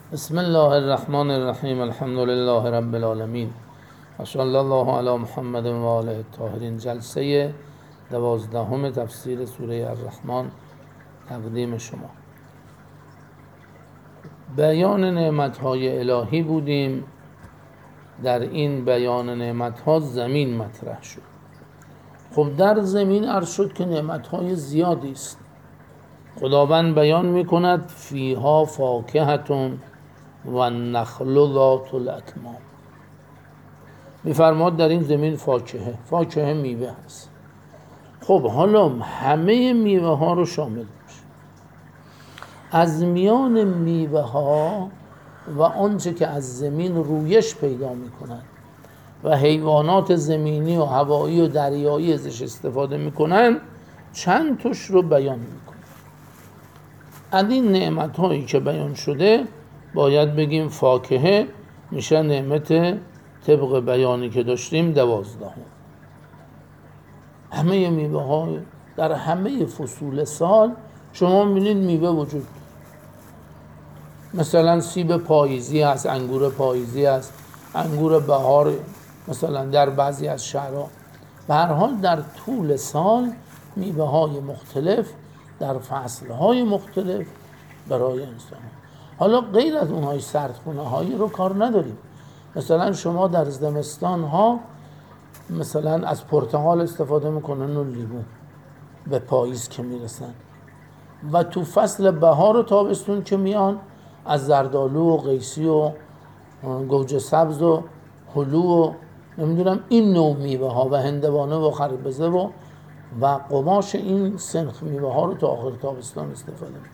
بسم الله الرحمن الرحیم. الحمد لله رب العالمین و صلی الله علی محمد و آله الطاهرین. جلسه 12 تفسیر سوره الرحمن تقدیم شما. بیان نعمت‌های الهی بودیم. در این بیان نعمت‌ها زمین مطرح شد. خب در زمین عرض شد که نعمت‌های زیادی است. خداوند بیان می‌کند فیها فاکهة و نخل ذات الاکمام. می‌فرماد در این زمین فاکهه میوه هست. خب حالا همه میوه ها رو شامل میشه. از میان میوه ها و آنچه که از زمین رویش پیدا میکنند و حیوانات زمینی و هوایی و دریایی ازش استفاده میکنن چند توش رو بیان میکنن. از این نعمت هایی که بیان شده باید بگیم فاکهه میشه نعمت طبق بیانی که داشتیم 12. همه میوه ها در همه فصول سال شما میبینید میوه وجود، مثلا سیب پاییزی هست، انگور پاییزی هست، انگور بهار مثلا در بعضی از شهرها. به هر حال در طول سال میوه های مختلف در فصل های مختلف برای انسان. حالا غیر از اونهای سردخونه هایی رو کار نداریم. مثلا شما در زمستان ها مثلا از پرتقال استفاده میکنن و لیمو به پاییز که میرسن، و تو فصل بهار و تابستون که میان از زردآلو و قیسی و گوجه سبز و هلو و نمیدونم این نوع میوه ها و هندوانه و خربزه و قماش این سنخ میوه ها رو تا آخر تابستان استفاده میکنن.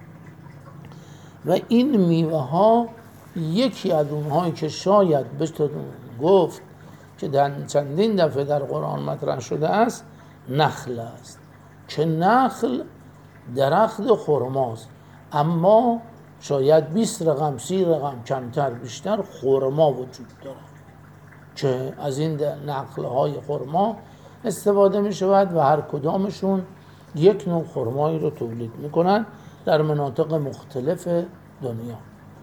و این میوه ها یکی از اونهایی که شاید بشه گفت که در چندین دفعه در قرآن مطرح شده است نخل است، که نخل درخت خرماست، اما شاید 20 رقم 30 رقم کمتر بیشتر خرما وجود داره که از این نخل‌های خرما استفاده می شود و هر کدامشون یک نوع خرمایی رو تولید می کنن در مناطق مختلف دنیا.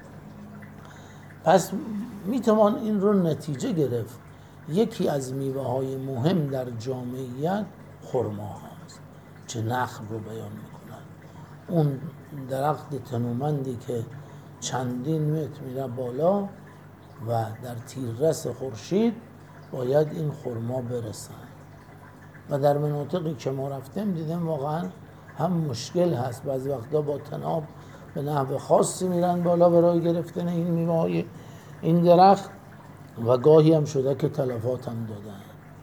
پس می توان این رو نتیجه گرفت یکی از میوه های مهم در جامعیت خرما هست که نخل رو بیان می کنن. اون درخت تنومندی که چندین متر میره بالا و در تیررس خورشید باید این خرما برسن و در مناطقی که ما رفتیم دیدیم واقعا هم مشکل هست، بعضی وقتا با تناب به نحو خاصی میرن بالا برای گرفتن این میوه های این درخت و گاهی هم شده که تلفات هم دادن.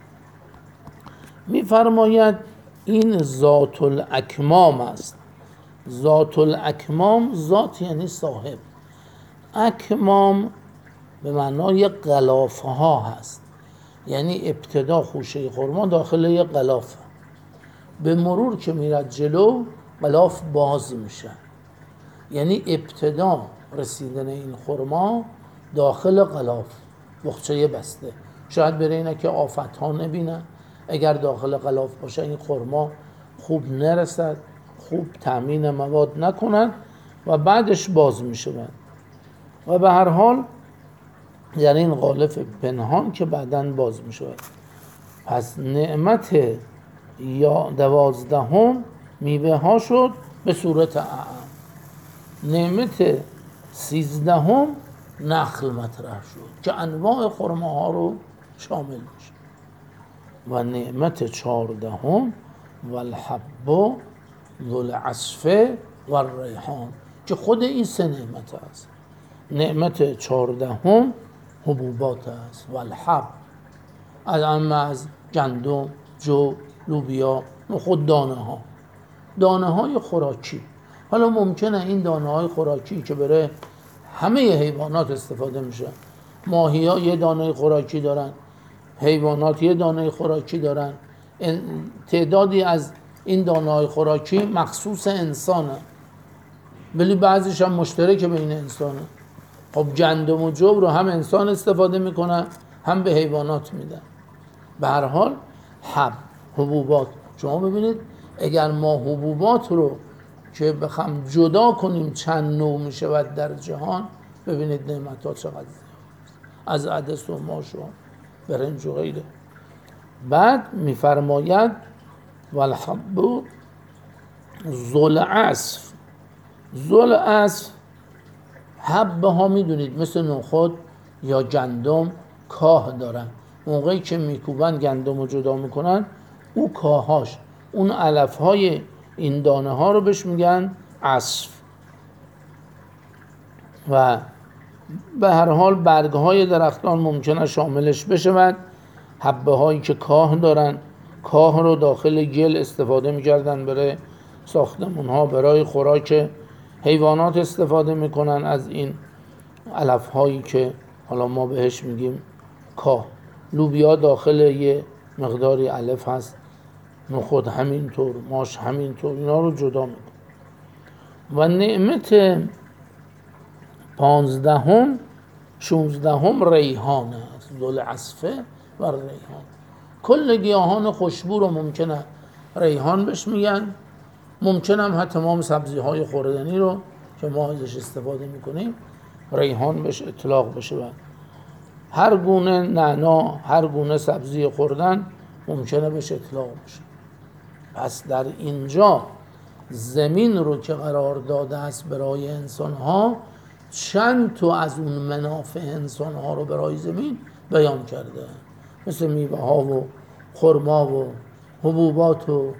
میفرماید این ذات الاکمام است. ذات الاکمام، ذات یعنی صاحب، اکمام به معنای غلافه ها هست، یعنی ابتدا خوشه خرما داخل یک غلافه، به مرور که میرد جلو غلاف باز میشه، یعنی ابتدا رسیدن این خرما داخل غلاف بخچه بسته. شاید برای اینه که آفت ها نبینن، اگر داخل غلاف باشه این خرما خوب نرسد، خوب تامین مواد نکنن و بعدش باز میشه. و به هر حال در این غلاف پنهان که بعداً باز میشه. پس نعمت یا 12 میوه ها شد به صورت اعم. نعمت 13 نخل مطرح شد که انواع خرماها رو شامل میشه. و نعمت 14 والحب ذو العصف والریحان که خود این 3 نعمت است. نعمت 14 حبوبات است، والحب از گندم، جو، لوبیا، خود دانه های خوراکی. حالا ممکنه این دانه های خوراکی که برای همه حیوانات استفاده میشه، ماهی ها یه دانه خوراکی دارن، حیوانات یه دانه خوراکی دارن، تعدادی از این دانه های خوراکی مخصوص انسانه ولی بعضیش هم مشترک بین انسانه. خب گندم و جو رو هم انسان استفاده میکنن هم به حیوانات میدن. به هر حال حبوبات، شما ببینید اگر ما حبوبات رو که بخوام جدا کنیم چند نوع میشود در جهان ببینید نعمت ها چقدر از عدس و ماش و برنج و غیره. بعد میفرماید والحب ذو العصف. ذو العصف حبه ها میدونید مثل نخود یا گندم کاه دارن، موقعی که میکوبن گندم رو جدا میکنن او کاهاش، اون علف های این دانه ها رو بهش میگن عصف. و به هر حال برگ های درختان ممکنه شاملش بشود. حبه هایی که کاه دارن، کاه رو داخل گل استفاده میکردن برای ساختمون ها، برای خوراک حیوانات استفاده میکنن از این علف هایی که حالا ما بهش میگیم کاه. لوبیا داخل یه مقداری علف هست، نخود همینطور، ماش همینطور، اینا رو جدا میکنن. و نعمت 15 16 ریحان است، ذوالعصفه و ریحان. کل گیاهان خوشبو رو ممکنه ریحان بهش میگن، ممکنه هم تمام سبزی های خوردنی رو که ما ازش استفاده میکنیم ریحان بهش اطلاق بشه. و هر گونه نعنا، هر گونه سبزی خوردن ممکنه بهش اطلاق بشه. پس در اینجا زمین رو که قرار داده است برای انسان ها، چند تا از اون منافع انسان ها رو برای زمین بیان کرده، مثل میوه ها و خرما و حبوبات و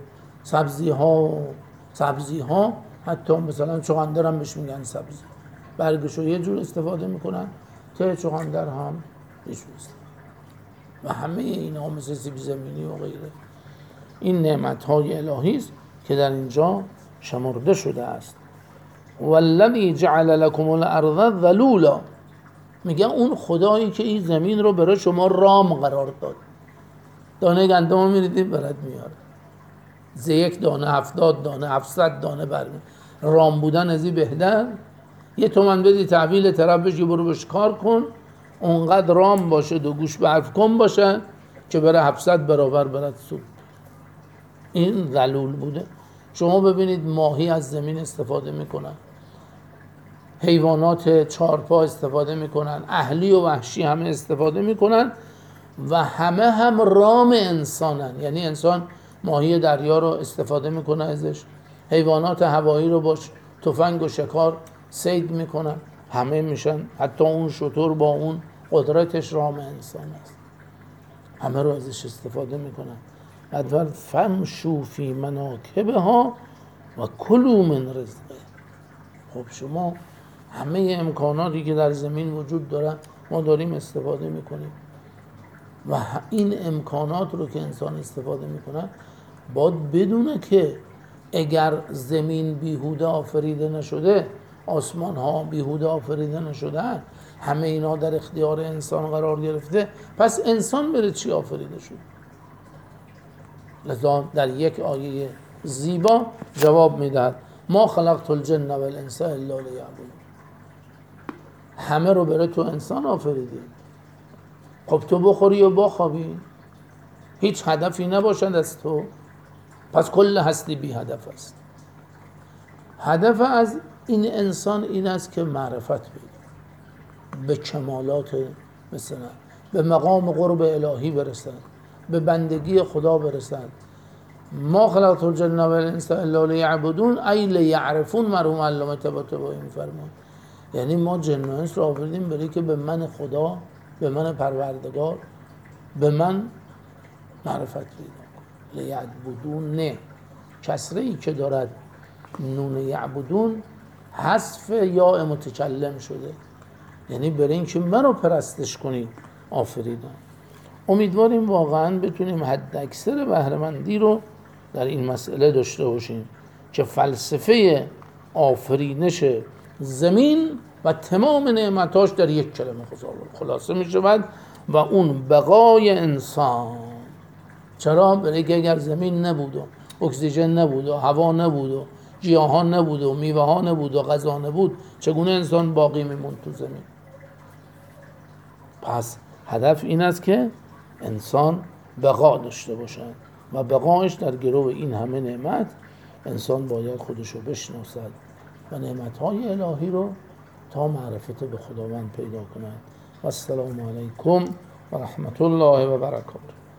سبزی ها حتی مثلا چغندر هم بهش میگن سبزی، برگش رو یه جور استفاده میکنن، ته چغندر هم یه جور استفاده. و همه اینا مثل سیب زمینی و غیره، این نعمت های الهی است که در اینجا شمرده شده است. والذی جعل لكم الارض ذلولا، میگه اون خدایی که این زمین رو برای شما رام قرار داد. دانه گندم رو میریدید برات میاره، ز یک دانه 70 دانه 700 دانه برمی. رام بودن از این بهتر. یه تومن بدی تحویل طرف بشی برو بهش کار کن، اونقدر رام باشه، دو گوش به حرف کن باشه که بره 700 برابر برات سود. این ذلول بوده. شما ببینید ماهی از زمین استفاده میکنن، حیوانات چارپا استفاده میکنن، اهلی و وحشی همه استفاده میکنن و همه هم رام انسانن. یعنی انسان ماهی دریا رو استفاده میکنه ازش، حیوانات هوایی رو باش تفنگ و شکار صید میکنن، همه میشن، حتی اون شتر با اون قدرتش رام انسان است، همه رو ازش استفاده میکنن. ادور فمشوا فی مناکبها و کلوا من رزقه. خب شما همه امکاناتی که در زمین وجود داره ما داریم استفاده میکنیم و این امکانات رو که انسان استفاده میکنه باید بدونه که اگر زمین بیهوده آفریده نشده، آسمان ها بیهوده آفریده نشده، همه اینا در اختیار انسان قرار گرفته، پس انسان بره چی آفریده شد؟ لذا در یک آیه زیبا جواب میدهد ما خلقت الجن و الانس الا لیعبدون. همه رو برای تو انسان آفریدی، خب تو بخوری و بخوابی، هیچ هدفی نباشد از تو، پس کل هستی بی هدف است. هدف از این انسان این است که معرفت بید، به کمالات مثلا به مقام قرب الهی برسد، به بندگی خدا برسد. ما خلقت الجن و الانس الا لیعبدون ای لیعرفون مرحوم علامه طباطبایی میفرمان، یعنی ما جن و انس رو آفریدیم برای که به من خدا، به من پروردگار، به من معرفت پیدا کن. لیعبدون نه، کسره ای که دارد نون یعبدون حذف یا متکلم شده، یعنی برای این که من رو پرستش کنید آفریدم. امیدواریم واقعا بتونیم حد اکثر بهره‌مندی رو در این مسئله داشته باشیم که فلسفه آفرینش زمین و تمام نعمتاش در یک کلمه خلاصه می شود و اون بقای انسان. چرا؟ برای که اگر زمین نبود و اکسیژن نبود و هوا نبود و گیاهان نبود و میوه ها نبود و غذا نبود، چگونه انسان باقی میموند تو زمین؟ پس هدف این است که انسان بقا داشته باشد و بقایش در گرو این همه نعمت. انسان باید خودشو بشناسد و نعمتهای الهی رو تا معرفت به خداوند پیدا کنند. و السلام علیکم و رحمت الله و برکاته.